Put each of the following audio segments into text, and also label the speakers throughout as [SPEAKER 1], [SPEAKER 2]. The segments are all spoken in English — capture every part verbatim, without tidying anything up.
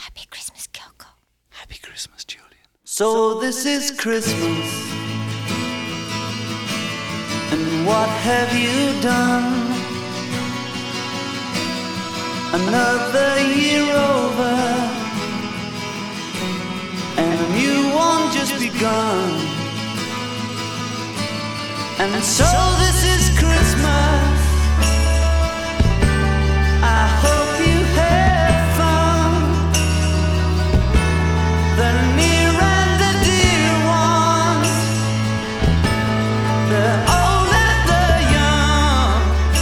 [SPEAKER 1] Happy Christmas, Kyoko.
[SPEAKER 2] Happy Christmas, Julian.
[SPEAKER 3] So this is Christmas, and what have you done? Another year over, and a new one just begun. And so this is Christmas. I hope you had fun. The near and the dear ones, the old and the young.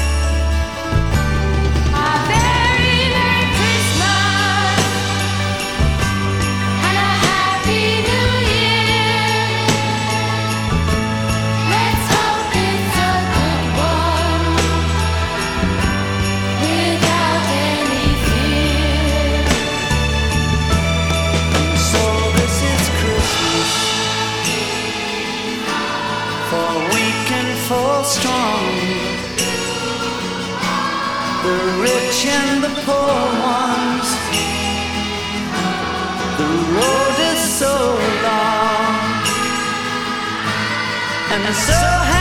[SPEAKER 1] A very Merry Christmas and a Happy New Year. Let's hope it's a good one without any fear.
[SPEAKER 3] So this is Christmas, for weak and for strong, the rich and the poor ones. The road is so long, and so